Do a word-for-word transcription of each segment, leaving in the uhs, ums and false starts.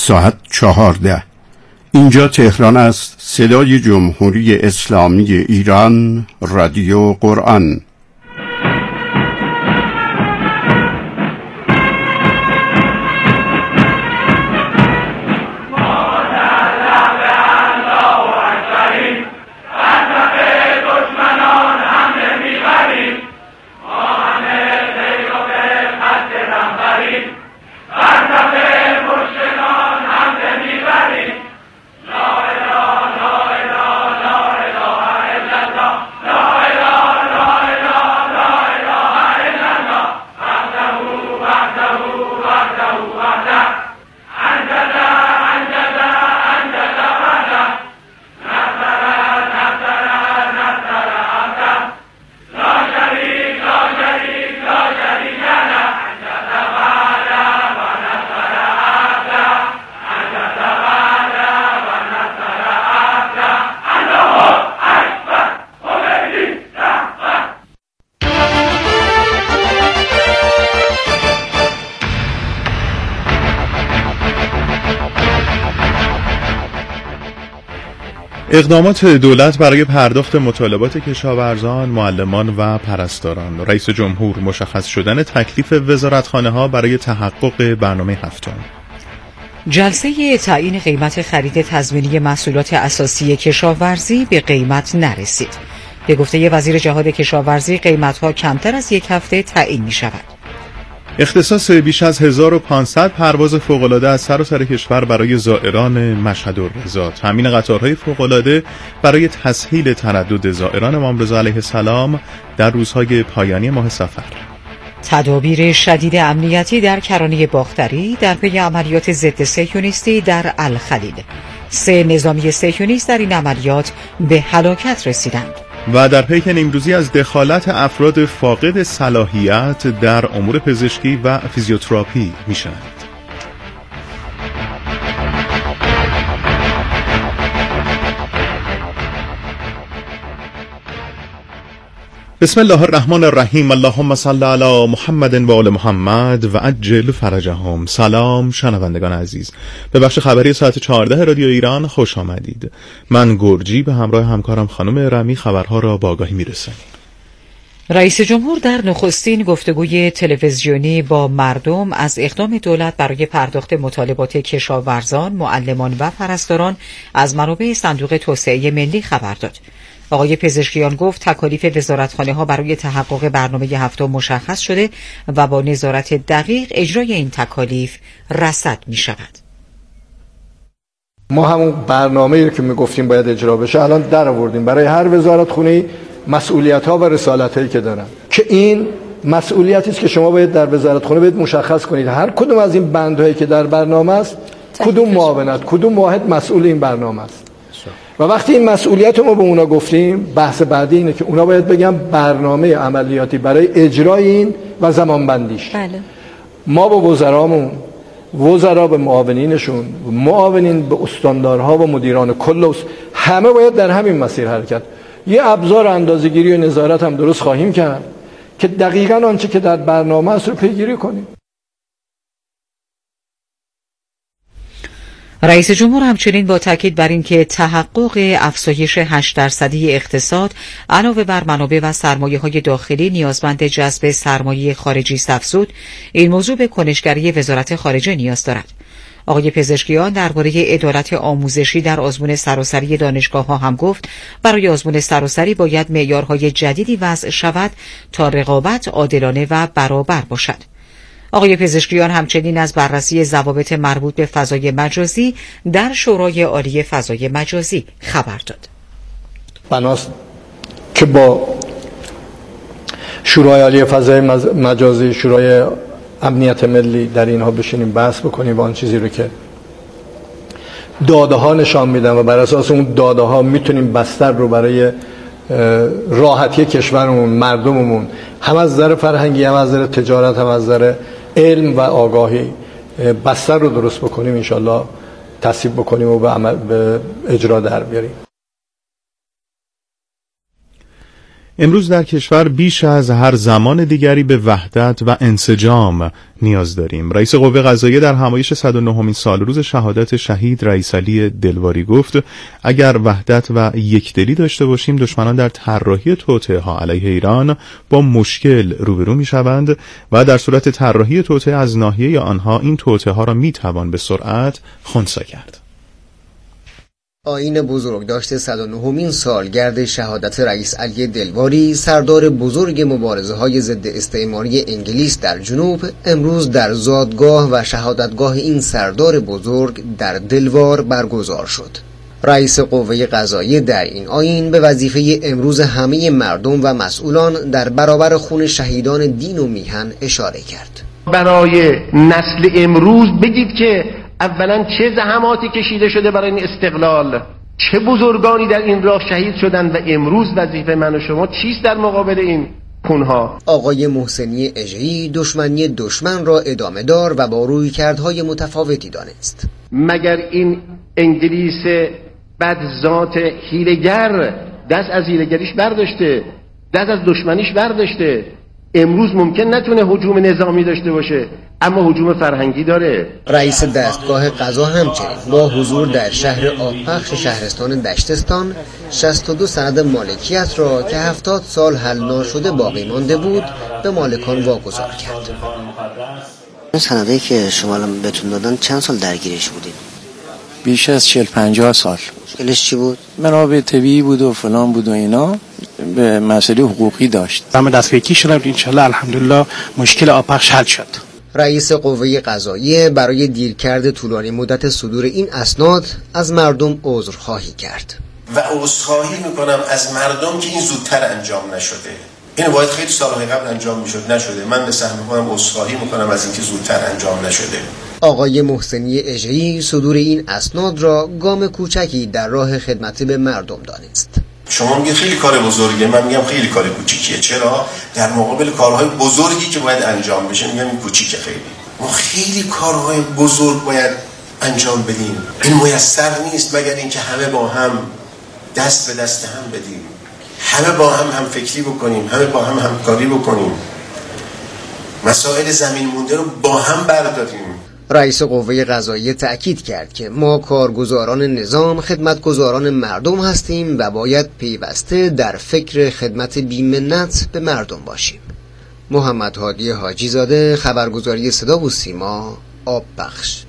ساعت چهارده. اینجا تهران است. صدای جمهوری اسلامی ایران، رادیو قرآن. اقدامات دولت برای پرداخت مطالبات کشاورزان، معلمان و پرستاران. رئیس جمهور مشخص شدن تکلیف وزارتخانه‌ها برای تحقق برنامه هفتم. جلسه تعیین قیمت خرید تضمینی محصولات اساسی کشاورزی به قیمت نرسید. به گفته وزیر جهاد کشاورزی قیمت‌ها کمتر از یک هفته تعیین می‌شود. اختصاص بیش از هزار و پانصد پرواز فوق‌العاده از سراسر کشور برای زائران مشهد الرضا. تامین قطارهای فوق‌العاده برای تسهیل تردد زائران امام رضا علیه السلام در روزهای پایانی ماه صفر. تدابیر شدید امنیتی در کرانه باختری در پی عملیات ضد صهیونیستی در الخلیل. سه نظامی صهیونیست در این عملیات به هلاکت رسیدند. و در پیک نیمروزی از دخالت افراد فاقد صلاحیت در امور پزشکی و فیزیوتراپی میشنند. بسم الله الرحمن الرحیم. اللهم صل علی محمد و آل محمد و عجل فرجهم. سلام شنوندگان عزیز، به بخش خبری ساعت چهارده رادیو ایران خوش آمدید. من گرجی به همراه همکارم خانم رمی خبرها را با آگاهی میرسانیم. رئیس جمهور در نخستین گفتگوی تلویزیونی با مردم از اقدام دولت برای پرداخت مطالبات کشاورزان، معلمان و پرستاران از منابع صندوق توسعه ملی خبر داد. آقای پزشکیان گفت تکالیف وزارتخانه‌ها برای تحقق برنامه هفتم مشخص شده و با نظارت دقیق اجرای این تکالیف رصد می شود. ما همون برنامه‌ای که می گفتیم باید اجرا بشه الان در آوردیم برای هر وزارتخانه‌ای مسئولیت‌ها و رسالت‌هایی که دارن، که این مسئولیتی است که شما باید در وزارتخانه باید مشخص کنید هر کدوم از این بندهایی که در برنامه است کدوم معاونت، کدوم واحد مسئول این برنامه است. و وقتی این مسئولیت ما به اونا گفتیم، بحث بعدی اینه که اونا باید بگن برنامه عملیاتی برای اجرای این و زمانبندیش. بله. ما با وزرامون، وزرا به معاونینشون، معاونین به استاندارها و مدیران کل، همه باید در همین مسیر حرکت. یه ابزار اندازه‌گیری و نظارت هم درست خواهیم کرد که دقیقاً آنچه که در برنامه است رو پیگیری کنیم. رئیس جمهور همچنین با تاکید بر اینکه تحقق افزایش هشت درصدی اقتصاد علاوه بر منابع و سرمایه‌های داخلی نیازمند جذب سرمایه خارجی است افزود، این موضوع به کنشگری وزارت خارجه نیاز دارد. آقای پزشکیان درباره عدالت آموزشی در آزمون سراسری دانشگاه‌ها هم گفت برای آزمون سراسری باید معیارهای جدیدی وضع شود تا رقابت عادلانه و برابر باشد. آقای پزشکیان همچنین از بررسی ضوابط مربوط به فضای مجازی در شورای عالی فضای مجازی خبر داد. بناست که با شورای عالی فضای مجازی، شورای امنیت ملی در اینها بشینیم بحث بکنیم و آن چیزی رو که داده ها نشان میدن و بر اساس اون داده ها میتونیم بستر رو برای راحتی کشورمون، مردممون، هم از نظر فرهنگی، هم از نظر تجارت، هم از نظر علم و آگاهی بستر رو درست بکنیم، انشالله تصویب بکنیم و به عمل به اجرا در بیاریم. امروز در کشور بیش از هر زمان دیگری به وحدت و انسجام نیاز داریم. رئیس قوه قضاییه در همایش صد و نهمین سال روز شهادت شهید رئیس علی دلواری گفت اگر وحدت و یکدلی داشته باشیم دشمنان در طراحی توطئه ها علیه ایران با مشکل روبرو میشوند و در صورت طراحی توطئه از ناحیه آنها این توطئه ها را میتوان به سرعت خنثی کرد. آیین بزرگداشت صد و نهمین سالگرد شهادت رئیس علی دلواری، سردار بزرگ مبارزه های ضد استعماری انگلیس در جنوب، امروز در زادگاه و شهادتگاه این سردار بزرگ در دلوار برگزار شد. رئیس قوه قضاییه در این آیین به وظیفه امروز همه مردم و مسئولان در برابر خون شهیدان دین و میهن اشاره کرد. برای نسل امروز بگید که اولا چه زحماتی کشیده شده برای این استقلال، چه بزرگانی در این راه شهید شدند و امروز وظیفه من و شما چیست در مقابل این خونها. آقای محسنی اژه‌ای دشمنی دشمن را ادامه دار و با رویکردهای متفاوتی دانست. مگر این انگلیس بدذات حیله‌گر دست از حیله‌گریش برداشته، دست از دشمنیش برداشته، امروز ممکن نتونه هجوم نظامی داشته باشه اما هجوم فرهنگی داره. رئیس دستگاه قضا همچنین با حضور در شهر آبپخش شهرستان دشتستان شصت و دو سند مالکیت را که هفتاد سال حل ناشده باقی مانده بود به مالکان واگذار کرد. این سندی که شما الان بهتون دادن چند سال درگیرش بودید؟ بیش از چهل پنجاه سال. مشکلش چی بود؟ منابع طبیعی بود و فلان بود و اینا، به مسئله حقوقی داشت. اما دستگیری شدم انشالله الحمدلله مشکل آبپخش حل شد. رئیس قوه قضاییه برای دیرکرد طولانی مدت صدور این اسناد از مردم عذرخواهی کرد. و عذرخواهی میکنم از مردم که این زودتر انجام نشده. این باید خیلی سالهای قبل انجام میشد، نشده. من به سهم میکنم عذرخواهی میکنم از اینکه زودتر انجام نشده. آقای محسنی اژه‌ای صدور این اسناد را گام کوچکی در راه خدمت به مردم دانست. شما میگید خیلی کار بزرگه، من میگم خیلی کار کوچیکیه. چرا؟ در مقابل کارهای بزرگی که باید انجام بشه میگم این کوچیکه. خیلی ما خیلی کارهای بزرگ باید انجام بدیم. این میسر نیست مگر اینکه همه با هم دست به دست هم بدیم، همه با هم هم فکری بکنیم، همه با هم همکاری بکنیم، مسائل زمین مونده رو با هم برداریم. رئیس قوه قضاییه تأکید کرد که ما کارگزاران نظام خدمتگزاران مردم هستیم و باید پیوسته در فکر خدمت بی‌منت به مردم باشیم. محمد هادی حاجی زاده، خبرگزاری صدا و سیما، آبپخش.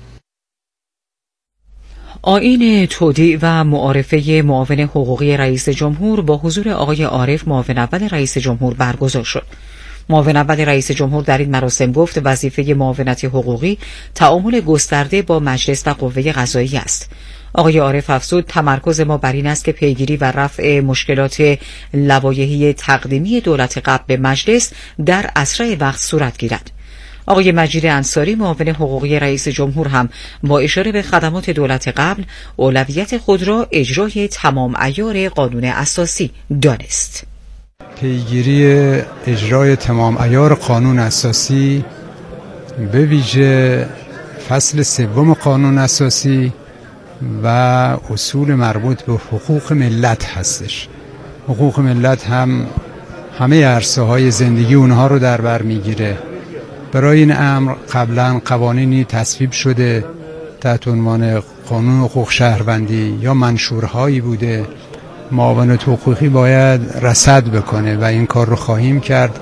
آیین تودیع و معارفه معاون حقوقی رئیس جمهور با حضور آقای عارف معاون اول رئیس جمهور برگزار شد. معاون اول رئیس جمهور در این مراسم گفت وظیفه معاونت حقوقی تعامل گسترده با مجلس و قوه قضاییه است. آقای عارف افزود تمرکز ما بر این است که پیگیری و رفع مشکلات لوایحی تقدیمی دولت قبل به مجلس در اسرع وقت صورت گیرد. آقای مجید انصاری معاون حقوقی رئیس جمهور هم با اشاره به خدمات دولت قبل اولویت خود را اجرای تمام عیار قانون اساسی دانست. پیگیری اجرای تمام عیار قانون اساسی به ویژه فصل سوم قانون اساسی و اصول مربوط به حقوق ملت هستش. حقوق ملت هم همه عرصه های زندگی اونها رو در بر میگیره. برای این امر قبلا قوانینی تصویب شده تحت عنوان قانون حقوق شهروندی یا منشورهایی بوده. معاونت حقوقی باید رصد بکنه و این کار رو خواهیم کرد.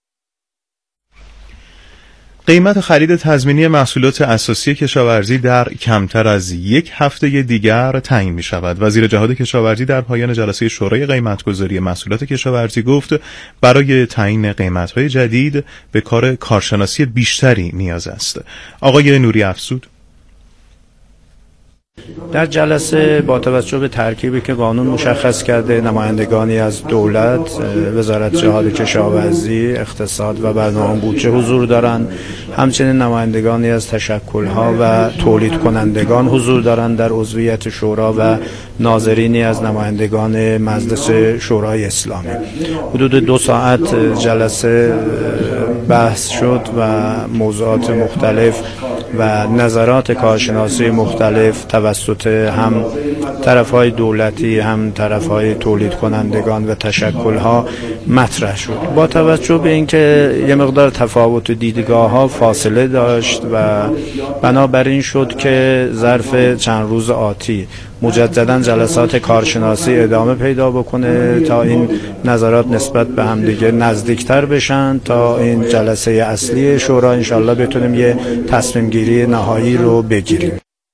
قیمت خرید تضمینی محصولات اساسی کشاورزی در کمتر از یک هفته دیگر تعیین می شود. وزیر جهاد کشاورزی در پایان جلسه شورای قیمتگذاری محصولات کشاورزی گفت برای تعیین قیمت‌های جدید به کار کارشناسی بیشتری نیاز است. آقای نوری افزود در جلسه با توجه به ترکیبی که قانون مشخص کرده نمایندگانی از دولت، وزارت جهاد کشاورزی، اقتصاد و برنامه بودجه حضور دارند، همچنین نمایندگانی از تشکل‌ها و تولید کنندگان حضور دارند در عضویت شورا و ناظرینی از نمایندگان مجلس شورای اسلامی. حدود دو ساعت جلسه بحث شد و موضوعات مختلف و نظرات کارشناسی مختلف توسط هم طرف‌های دولتی هم طرف‌های تولید کنندگان و تشکل‌ها مطرح شد. با توجه به اینکه یه مقدار تفاوت دیدگاه‌ها فاصله داشت و بنابراین شد که ظرف چند روز آتی مجددا جلسات کارشناسی ادامه پیدا بکنه تا این نظرات نسبت به همدیگه نزدیکتر بشن، تا این جلسه اصلی شورا انشالله بتونیم یه تصمیم گیری نهایی رو بگیریم.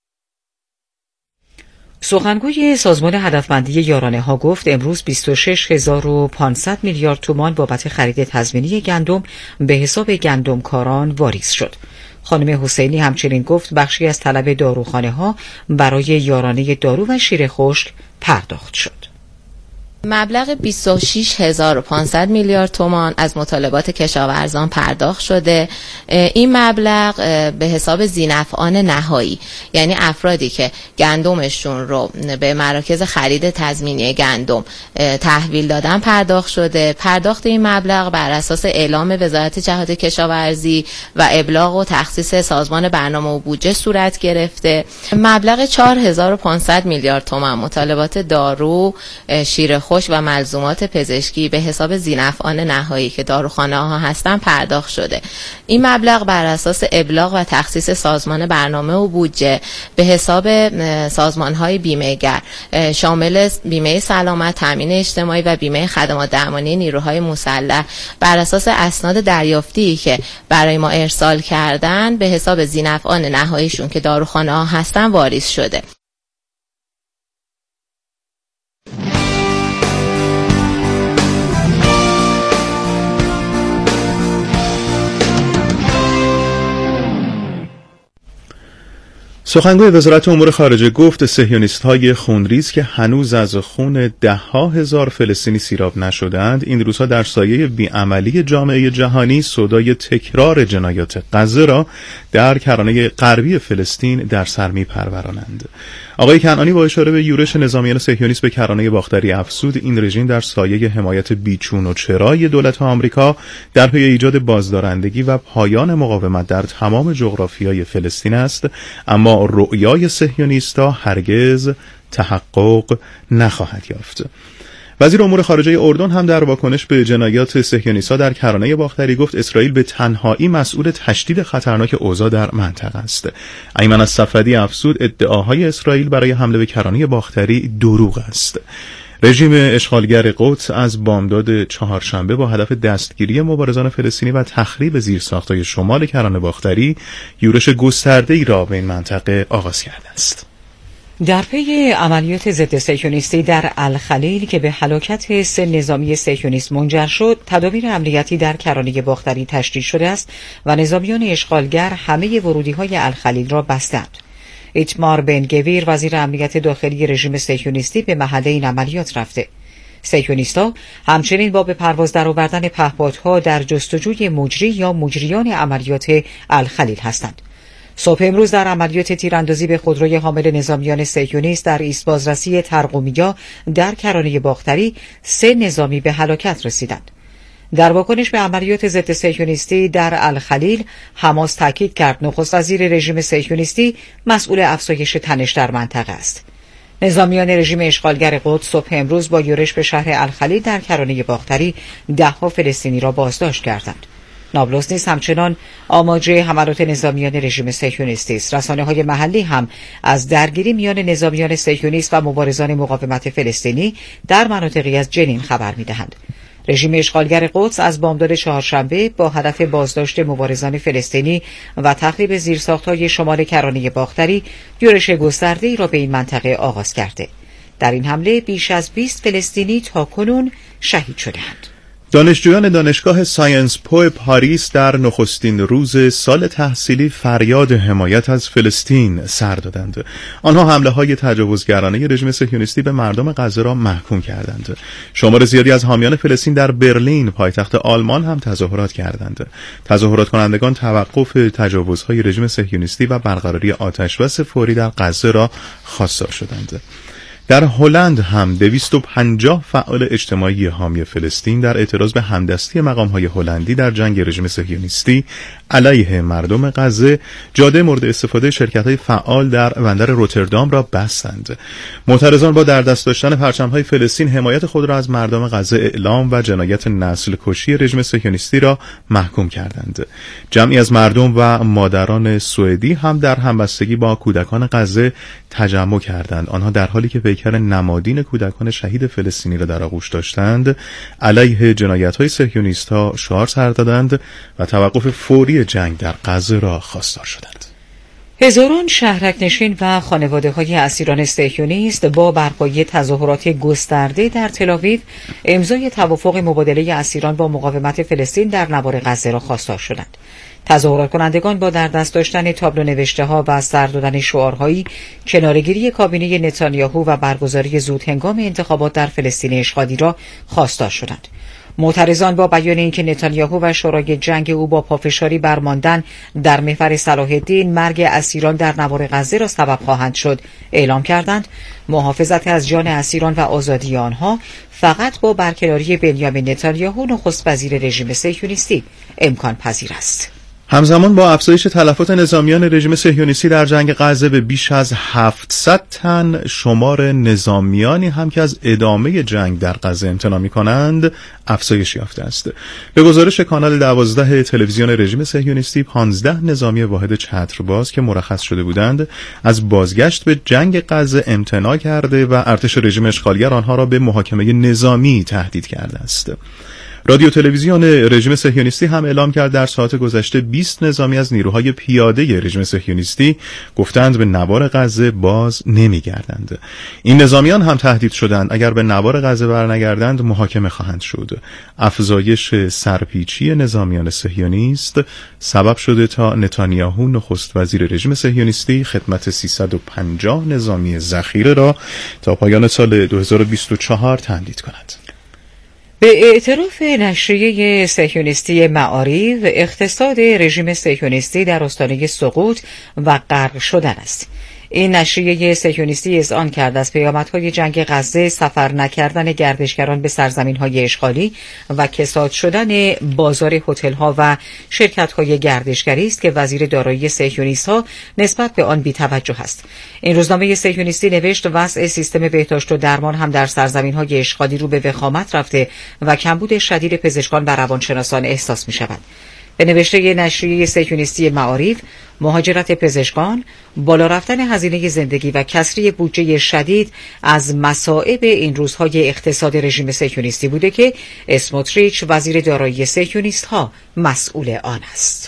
سخنگوی سازمان هدفمندی یارانه ها گفت امروز بیست و شش هزار و پانصد میلیارد تومان بابت خرید تضمینی گندم به حساب گندمکاران واریز شد. خانم حسینی همچنین گفت بخشی از طلب داروخانه ها برای یارانه دارو و شیر خشک پرداخت شد. مبلغ بیست و شش هزار و پانصد میلیارد تومان از مطالبات کشاورزان پرداخت شده. این مبلغ به حساب ذینفعان نهایی، یعنی افرادی که گندمشون رو به مراکز خرید تضمینی گندم تحویل دادن پرداخت شده. پرداخت این مبلغ بر اساس اعلام وزارت جهاد کشاورزی و ابلاغ و تخصیص سازمان برنامه و بودجه صورت گرفته. مبلغ چهار هزار و پانصد میلیارد تومان مطالبات دارو، شیر خشک و ملزومات پزشکی به حساب ذینفعان نهایی که داروخانه ها هستن پرداخت شده. این مبلغ بر اساس ابلاغ و تخصیص سازمان برنامه و بودجه به حساب سازمان های بیمه گر شامل بیمه سلامت، تامین اجتماعی و بیمه خدمات درمانی نیروهای مسلح بر اساس اسناد دریافتی که برای ما ارسال کردن به حساب ذینفعان نهاییشون که داروخانه ها هستن واریز شده. سخنگوی وزارت امور خارجه گفت صهیونیست‌های خونریز که هنوز از خون ده ها هزار فلسطینی سیراب نشدند این روزها در سایه بیعملی جامعه جهانی صدای تکرار جنایات غزه را در کرانه غربی فلسطین در سر می‌پرورانند. آقای کنعانی با اشاره به یورش نظامیان صهیونیست به کرانه باختری افزود این رژیم در سایه حمایت بیچون و چرای دولت آمریکا در پی ایجاد بازدارندگی و پایان مقاومت در تمام جغرافیای فلسطین است، اما رؤیای صهیونیست‌ها هرگز تحقق نخواهد یافت. وزیر امور خارجه اردن هم در واکنش به جنایات صهیونیست‌ها در کرانه باختری گفت اسرائیل به تنهایی مسئول تشدید خطرناک اوضاع در منطقه است. ایمن الصفدی افزود ادعاهای اسرائیل برای حمله به کرانه باختری دروغ است. رژیم اشغالگر قدس از بامداد چهارشنبه با هدف دستگیری مبارزان فلسطینی و تخریب زیرساخت‌های شمال کرانه باختری یورش گسترده‌ای را به این منطقه آغاز کرده است. در پی عملیات ضد صهیونیستی در الخلیل که به هلاکت سه نظامی صهیونیست منجر شد، تدابیر امنیتی در کرانه باختری تشدید شده است و نظامیان اشغالگر همه ورودی‌های الخلیل را بستند. ایتمار بن گویر وزیر امنیت داخلی رژیم صهیونیستی به محل این عملیات رفته. صهیونیست‌ها همچنین با به پرواز درآوردن پهپادها در جستجوی مجری یا مجریان عملیات الخلیل هستند. صبح امروز در عملیات تیراندازی به خودروی حامل نظامیان صهیونیست در ایست بازرسی ترقومیا در کرانه باختری سه نظامی به هلاکت رسیدند. در واکنش به عملیات ضد صهیونیستی در الخلیل، حماس تاکید کرد نخست وزیر رژیم صهیونیستی مسئول افزایش تنش در منطقه است. نظامیان رژیم اشغالگر قدس صبح امروز با یورش به شهر الخلیل در کرانه باختری ده‌ها فلسطینی را بازداشت کردند. نابلس نیز همچنان آماجه حملات نظامیان رژیم صهیونیستی است. رسانه‌های محلی هم از درگیری میان نظامیان صهیونیست و مبارزان مقاومت فلسطینی در مناطقی از جنین خبر می‌دهند. رژیم اشغالگر قدس از بامداد چهارشنبه با هدف بازداشت مبارزان فلسطینی و تخریب زیرساخت‌های شمال کرانه باختری یورش گسترده‌ای را به این منطقه آغاز کرده. در این حمله بیش از بیست فلسطینی تاکنون شهید شدند. دانشجویان دانشگاه ساینس پو پاریس در نخستین روز سال تحصیلی فریاد حمایت از فلسطین سر دادند. آنها حمله‌های تجاوزگرانه رژیم صهیونیستی به مردم غزه را محکوم کردند. شمار زیادی از حامیان فلسطین در برلین پایتخت آلمان هم تظاهرات کردند. تظاهرات کنندگان توقف تجاوزهای رژیم صهیونیستی و برقراری آتشبس فوری در غزه را خواستار شدند. در هلند هم دویست و پنجاه فعال اجتماعی حامی فلسطین در اعتراض به همدستی مقام‌های هلندی در جنگ رژیم صهیونیستی علیه مردم غزه جاده مورد استفاده شرکت‌های فعال در بندر روتردام را بستند. معترضان با در دست داشتن پرچم‌های فلسطین حمایت خود را از مردم غزه اعلام و جنایت نسل کشی رژیم صهیونیستی را محکوم کردند. جمعی از مردم و مادران سوئدی هم در همبستگی با کودکان غزه تجمع کردند. آنها در حالی که پیکر نمادین کودکان شهید فلسطینی را در آغوش داشتند، علیه جنایت‌های صهیونیست‌ها شعار سر دادند و توقف فوری جنگ در غزه را خواستار شدند. هزاران شهرک نشین و خانواده‌های اسیران صهیونیست با برپایی تظاهرات گسترده در تل‌آویو امضای توافق مبادله اسیران با مقاومت فلسطین در نوار غزه را خواستار شدند. تظاهرات کنندگان با در دست داشتن تابلو نوشته‌ها و سر دادن شعارهایی کناره‌گیری کابینه نتانیاهو و برگزاری زود هنگام انتخابات در فلسطین اشغالی را خواستار شدند. معترضان با بیان اینکه نتانیاهو و شورای جنگ او با پافشاری برماندن در محور صلاح الدین مرگ اسیران در نوار غزه را سبب خواهند شد اعلام کردند محافظت از جان اسیران و آزادی آنها فقط با برکناری بنیامین نتانیاهو نخست وزیر رژیم صهیونیستی امکان پذیر است. همزمان با افزایش تلفات نظامیان رژیم صهیونیستی در جنگ غزه به بیش از هفتصد تن، شمار نظامیانی هم که از ادامه جنگ در غزه امتناع می‌کنند افزایش یافته است. به گزارش کانال دوازده تلویزیون رژیم صهیونیستی، پانزده نظامی واحد چترباز که مرخص شده بودند از بازگشت به جنگ غزه امتناع کرده و ارتش رژیم اشغالگر آنها را به محاکمه نظامی تهدید کرده است. رادیو تلویزیون رژیم صهیونیستی هم اعلام کرد در ساعت گذشته بیست نظامی از نیروهای پیاده رژیم صهیونیستی گفتند به نوار غزه باز نمیگردند. این نظامیان هم تهدید شدند اگر به نوار غزه برنگردند محاکمه خواهند شد. افزایش سرپیچی نظامیان صهیونیست سبب شده تا نتانیاهو نخست وزیر رژیم صهیونیستی خدمت سیصد و پنجاه نظامی ذخیره را تا پایان سال دو هزار و بیست و چهار تمدید کند. به اعتراف نشریه صهیونیستی معاریف، اقتصاد رژیم صهیونیستی در آستانه سقوط و غرق شدن است. این نشریه صهیونیستی اذعان کرد از پیامدهای جنگ غزه سفر نکردن گردشگران به سرزمین‌های اشغالی و کساد شدن بازار هتل‌ها و شرکت‌های گردشگری است که وزیر دارایی صهیونیست‌ها نسبت به آن بی‌توجه است. این روزنامه صهیونیستی نوشت وضع سیستم بهداشت و درمان هم در سرزمین‌های اشغالی رو به وخامت رفته و کمبود شدید پزشکان و روانشناسان احساس می‌شود. به نوشته نشریه صهیونیستی معاریف، مهاجرت پزشکان، بالا رفتن هزینه زندگی و کسری بودجه شدید از مصائب این روزهای اقتصاد رژیم صهیونیستی بوده که اسموتریچ وزیر دارایی صهیونیست‌ها مسئول آن است.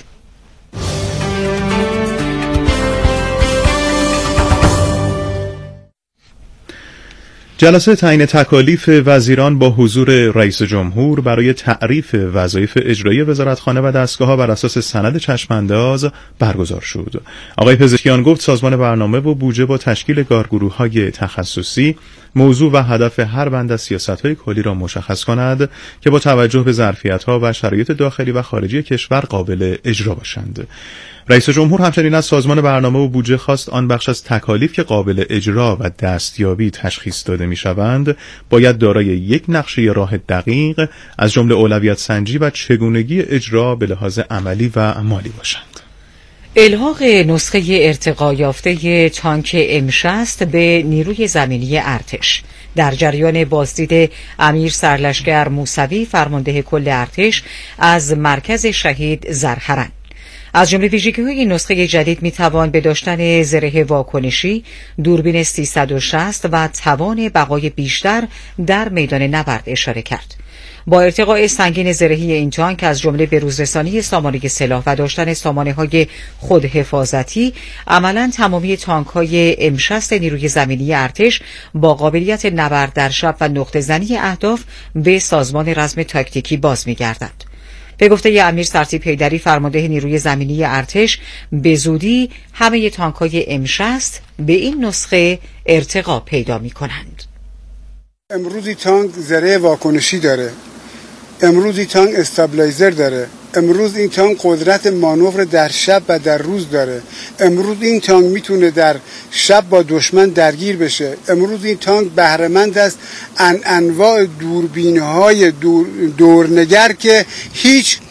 جلسه تعیین تکالیف وزیران با حضور رئیس جمهور برای تعریف وظایف اجرایی وزارتخانه و دستگاه‌ها بر اساس سند چشم‌انداز برگزار شد. آقای پزشکیان گفت سازمان برنامه و بودجه با تشکیل کارگروه‌های تخصصی موضوع و هدف هر بند از سیاست‌های کلی را مشخص کند که با توجه به ظرفیت‌ها و شرایط داخلی و خارجی کشور قابل اجرا باشند. رئیس جمهور همچنین از سازمان برنامه و بودجه خواست آن بخش از تکالیف که قابل اجرا و دستیابی تشخیص داده می‌شوند باید دارای یک نقشه راه دقیق از جمله اولویت سنجی و چگونگی اجرا به لحاظ عملی و مالی باشند. الحاق نسخه ارتقا یافته تانک ام شصت به نیروی زمینی ارتش در جریان بازدید امیر سرلشکر موسوی فرمانده کل ارتش از مرکز شهید زرهرن. از جمله ویژگی‌های این نسخه جدید می‌توان به داشتن زره واکنشی، دوربین سیصد و شصت و توان بقای بیشتر در میدان نبرد اشاره کرد. با ارتقاء سنگین زرهی این تانک از جمله بروزرسانی سامانه سلاح و داشتن سامانه‌های خودحفاظتی، عملاً تمامی تانک‌های ام شصت نیروی زمینی ارتش با قابلیت نبرد در شب و نقطه زنی اهداف به سازمان رزم تاکتیکی باز می‌گردند. به گفته امیر سرتیپ حیدری فرمانده نیروی زمینی ارتش، به زودی همه تانک‌های ام شصت به این نسخه ارتقا پیدا می‌کنند. امروزی تانک زره واکنشی داره، امروزی تانک استابلایزر داره، امروز این تانک قدرت مانور در شب و در روز داره، امروز این تانک میتونه در شب با دشمن درگیر بشه، امروز این تانک بهره‌مند است ان انواع دوربین‌های دور دورنگر که هیچ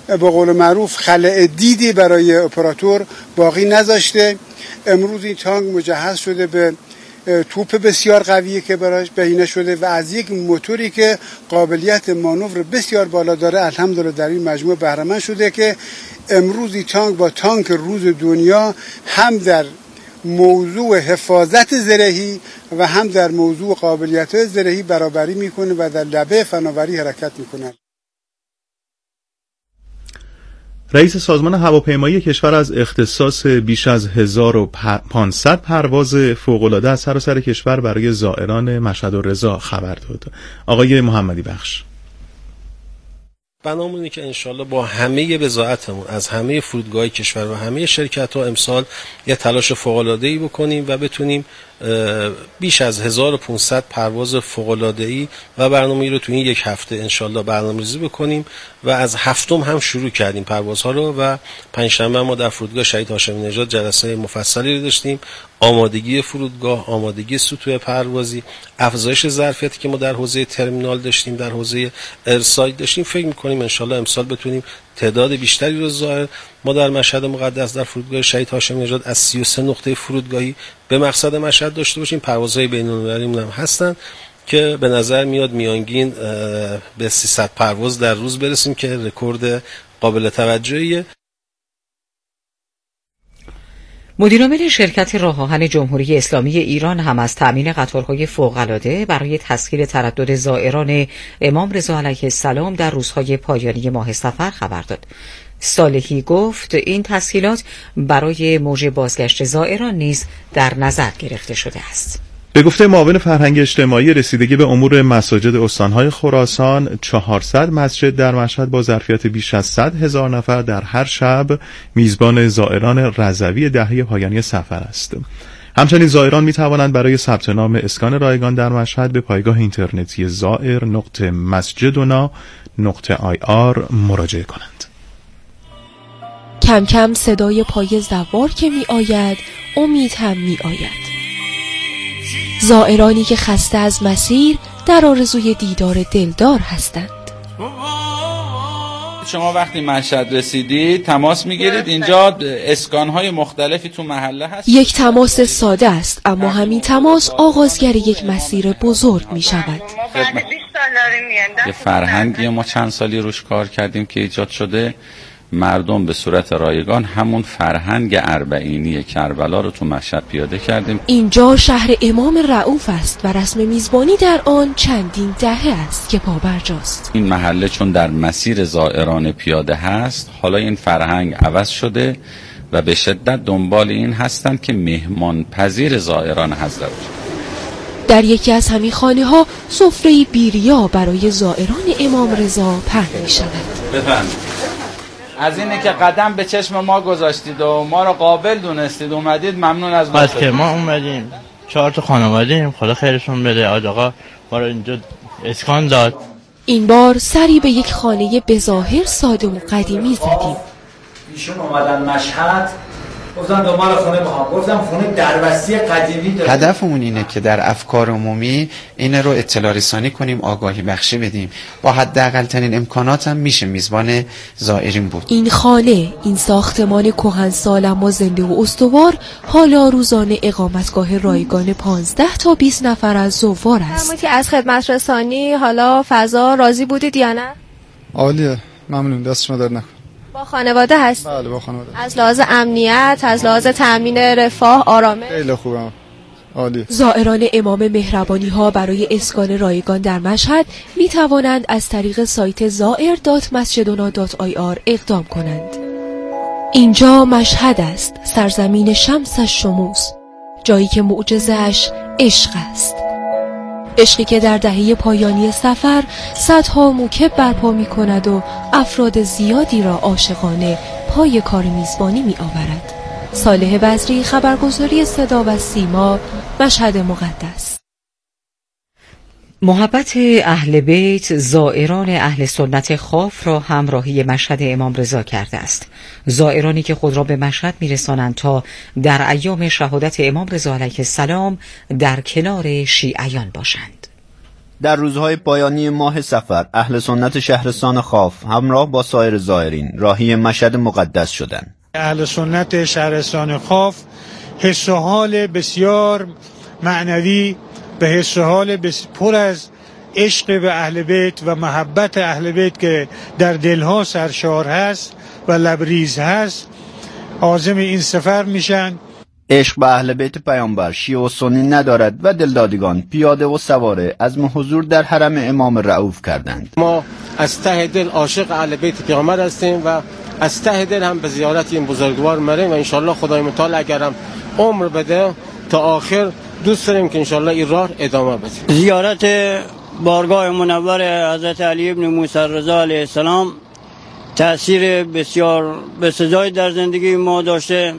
به قول معروف خلأ دیدی برای اپراتور باقی نذاشته. امروز این تانک مجهز شده به توپ بسیار قویی که براش بهینه شده و از یک موتوری که قابلیت مانور بسیار بالا داره الحمدلله در این مجموعه بهره مند شده که امروز این تانک با تانک روز دنیا هم در موضوع حفاظت زرهی و هم در موضوع قابلیت زرهی برابری میکنه و در لبه فناوری حرکت میکنه. رئیس سازمان هواپیمایی کشور از اختصاص بیش از هزار و پانصد پرواز فوق‌العاده از سراسر کشور برای زائران مشهد و رضا خبر داد. آقای محمدی بخش: بنامون اینه که انشالله با همه بضاعتمون از همه فرودگاه‌های کشور و همه شرکت‌ها امسال یه تلاش فوق‌العاده‌ای بکنیم و بتونیم بیش از هزار و پانصد پرواز فوق‌العاده‌ای و برنامه‌ای رو تو این یک هفته انشالله برنامه‌ریزی بکنیم و از هفتم هم شروع کردیم پروازها رو و پنجشنبه ما در فرودگاه شهید هاشمی نژاد جلسه مفصلی رو داشتیم. آمادگی فرودگاه، آمادگی سطوح پروازی، افزایش ظرفیتی که ما در حوزه ترمینال داشتیم، در حوزه ارسال داشتیم، فکر می‌کنیم انشالله امسال بتونیم تعداد بیشتری رو زائر ما در مشهد مقدس در فرودگاه شهید هاشمی نژاد از سی و سه نقطه فرودگاهی به مقصد مشهد داشته باشیم. پروازهای بین‌المللی هم هستن که به نظر میاد میانگین به سیصد پرواز در روز برسیم که رکورد قابل توجهیه. مدیرعامل شرکت راه آهن جمهوری اسلامی ایران هم از تأمین قطارهای فوق‌العاده برای تسهیل تردد زائران امام رضا علیه السلام در روزهای پایانی ماه صفر خبر داد. صالحی گفت این تسهیلات برای موج بازگشت زائران نیز در نظر گرفته شده است. به گفته معاون فرهنگ اجتماعی رسیدگی به امور مساجد استانهای خراسان، چهارصد مسجد در مشهد با ظرفیت بیش از صد هزار نفر در هر شب میزبان زائران رضوی دهه پایانی سفر است. همچنین زائران می توانند برای ثبت نام اسکان رایگان در مشهد به پایگاه اینترنتی زائر نقطه مسجدنا نقطه آی آر مراجعه کنند. کم کم صدای پای زوار که می آید، امید هم می آید. زائرانی که خسته از مسیر در آرزوی دیدار دلدار هستند. شما وقتی مشهد رسیدید تماس میگیرید، اینجا اسکان‌های مختلفی تو محله هست. یک تماس ساده است اما همین تماس آغازگر یک مسیر بزرگ می شود. یه فرهنگی ما چند سالی روش کار کردیم که ایجاد شده، مردم به صورت رایگان همون فرهنگ اربعینی کربلا رو تو مشهد پیاده کردیم. اینجا شهر امام رؤوف است و رسم میزبانی در آن چندین دهه است که پابرجاست. این محله چون در مسیر زائران پیاده هست، حالا این فرهنگ عوض شده و به شدت دنبال این هستند که مهمان پذیر زائران حضرت باشند. در یکی از همین خانه ها سفره بیریا برای زائران امام رضا پهن می شود. بفرمایید. از اینه که قدم به چشم ما گذاشتید و ما رو قابل دونستید اومدید، ممنون از ما. که ما اومدیم چهار تا خانواده‌ایم، خدا خیرشون بده. آقا ما رو اینجا اسکان داد. این بار سری به یک خانه بظاهر ساده و قدیمی زدیم. ایشون اومدن مشهد، گفتن دنبال خونه بخوام، گفتم خونه دربستی قدیمی داره. هدفمون اینه که در افکار عمومی این رو اطلاع رسانی کنیم، آگاهی بخشی بدیم. با حداقل ترین امکانات هم میشه میزبان زائرین بود. این خانه، این ساختمان کهنسال اما زنده و استوار، حالا روزانه اقامتگاه رایگان پانزده تا بیست نفر از زوار است. از خدمت رسانی حالا فضا راضی بودید یا نه؟ عالیه، ممنون، دست شما در نکن. با خانواده هست؟ بله با خانواده. از لحاظ امنیت، از لحاظ تامین رفاه، آرامش؟ خیلی خوبم. عالی. زائران امام مهربانی ها برای اسکان رایگان در مشهد می توانند از طریق سایت زائر دات مسجدنا دات آی آر اقدام کنند. اینجا مشهد است، سرزمین شمس الشموس، جایی که معجزه‌اش عشق است. عشقی که در دهه پایانی سفر صدها موکب برپا می کند و افراد زیادی را عاشقانه پای کار میزبانی می آورد. صالح بزری، خبرگزاری صدا و سیما، مشهد مقدس. محبت اهل بیت زائران اهل سنت خاف را همراهی مشهد امام رضا کرده است. زائرانی که خود را به مشهد میرسانند تا در ایام شهادت امام رضا علیه السلام در کنار شیعیان باشند. در روزهای پایانی ماه صفر اهل سنت شهرستان خاف همراه با سایر زائرین راهی مشهد مقدس شدند. اهل سنت شهرستان خاف حس و حال بسیار معنوی به حس و حال پر از عشق به اهل بیت و محبت اهل بیت که در دلها سرشار هست و لبریز هست عازم این سفر میشن. عشق به اهل بیت پیامبر شیعه و سنی ندارد و دلدادگان پیاده و سواره عزم حضور در حرم امام رؤوف کردند. ما از ته دل عاشق اهل بیت پیامبر هستیم و از ته دل هم به زیارت این بزرگوار میریم و انشالله خدای متعال اگرم عمر بده تا آخر دوست داریم که انشالله این راه ادامه بدیم. زیارت بارگاه منور حضرت علی ابن موسی رضا علیه السلام تأثیر بسیار بسزایی در زندگی ما داشته،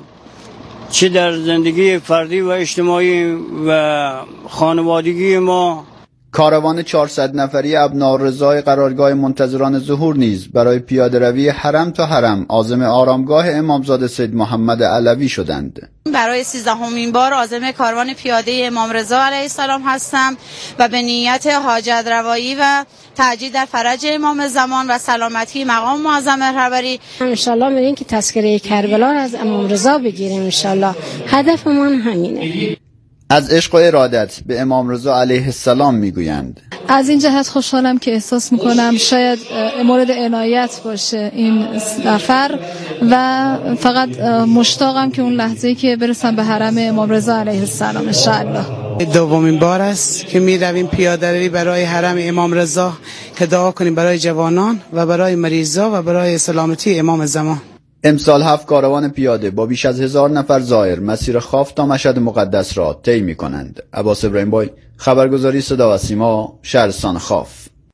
چه در زندگی فردی و اجتماعی و خانوادگی ما. کاروان چهارصد نفری ابناءالرضا قرارگاه منتظران ظهور نیز برای پیاده روی حرم تا حرم عازم آرامگاه امامزاده سید محمد علوی شدند. برای سیزدهمین بار عازم کاروان پیاده امام رضا علیه السلام هستم و به نیت حاجت روایی و تأجیل در فرج امام زمان و سلامتی مقام معظم مهربری ان شاء الله میریم که تذکره کربلا از امام رضا بگیریم. ان شاء الله هدفمون همینه. از عشق و ارادت به امام رضا علیه السلام میگویند. از این جهت خوشحالم که احساس میکنم شاید مورد عنایت باشه این سفر و فقط مشتاقم که اون لحظه‌ای که برسم به حرم امام رضا علیه السلام ان شاء الله. دومین بار است که میرویم پیاده روی برای حرم امام رضا که دعا کنیم برای جوانان و برای مریضا و برای سلامتی امام زمان. امسال هفت کاروان پیاده با بیش از هزار نفر زائر مسیر خاف تا مشهد مقدس را طی می‌کنند. عباس ابراهیم بای، خبرگزاری صدا و سیما، شهرستان خاف.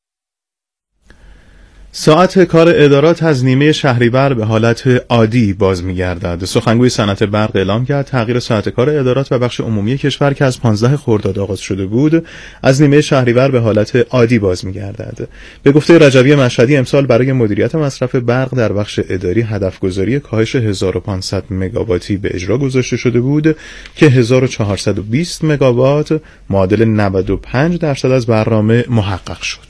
ساعت کار ادارات از نیمه شهریور به حالت عادی باز می‌گردد. سخنگوی صنعت برق اعلام کرد تغییر ساعت کار ادارات و بخش عمومی کشور که از پانزده خرداد آغاز شده بود، از نیمه شهریور به حالت عادی باز می‌گردد. به گفته رجوی مشهدی امسال برای مدیریت مصرف برق در بخش اداری هدفگذاری کاهش هزار و پانصد مگاواتی به اجرا گذاشته شده بود که هزار و چهارصد و بیست مگاوات معادل نود و پنج درصد از برنامه محقق شد.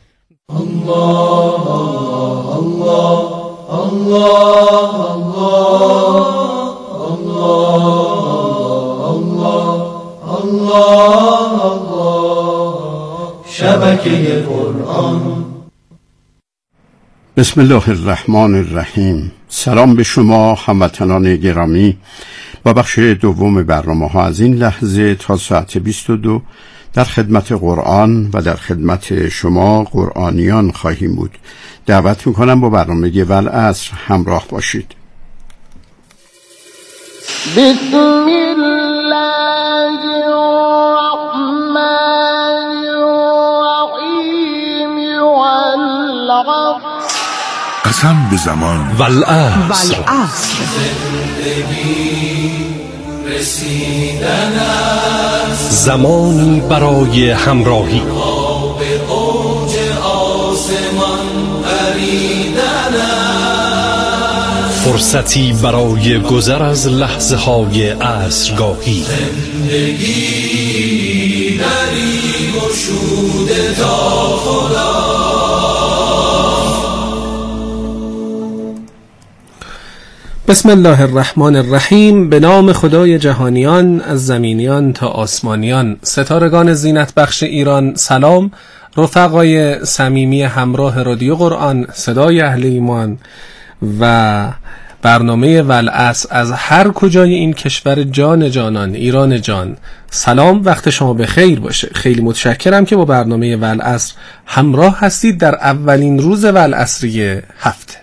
الله الله الله الله الله الله الله شبکه قرآن. بسم الله الرحمن الرحیم. سلام به شما هموطنان گرامی. با بخش دوم برنامه ها از این لحظه تا ساعت بیست و دو در خدمت قرآن و در خدمت شما قرآنیان خواهیم بود. دعوت میکنم با برنامه والعصر همراه باشید. بسم الله الرحمن الرحیم والعصر. قسم به زمان والعصر. زمانی برای همراهی، به اوج آسمان پریدن، فرصتی برای گذر از لحظه های عصرگاهی، زندگی دری گشوده تا خدا. بسم الله الرحمن الرحیم. به نام خدای جهانیان، از زمینیان تا آسمانیان. ستارگان زینت بخش ایران سلام. رفقای صمیمی همراه رادیو قرآن، صدای اهل ایمان و برنامه والعصر از هر کجای این کشور جان جانان، ایران جان، سلام، وقت شما به خیر باشه. خیلی متشکرم که با برنامه والعصر همراه هستید در اولین روز والعصری هفته.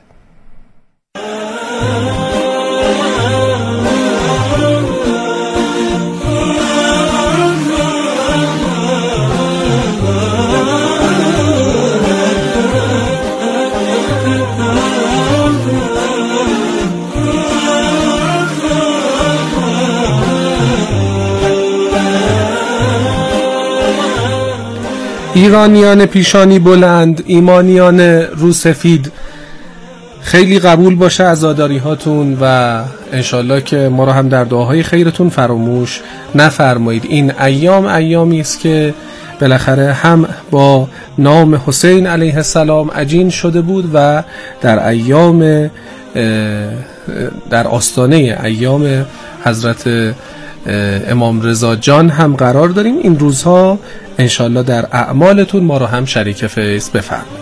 ایرانیان پیشانی بلند، ایمانیان روسفید، خیلی قبول باشه عزاداری هاتون و انشالله که ما رو هم در دعاهای خیرتون فراموش نفرمایید. این ایام ایامی است که بالاخره هم با نام حسین علیه السلام عجین شده بود و در ایام در آستانه ایام حضرت امام رضا جان هم قرار داریم. این روزها انشالله در اعمالتون ما رو هم شریک فیض بفرمایید.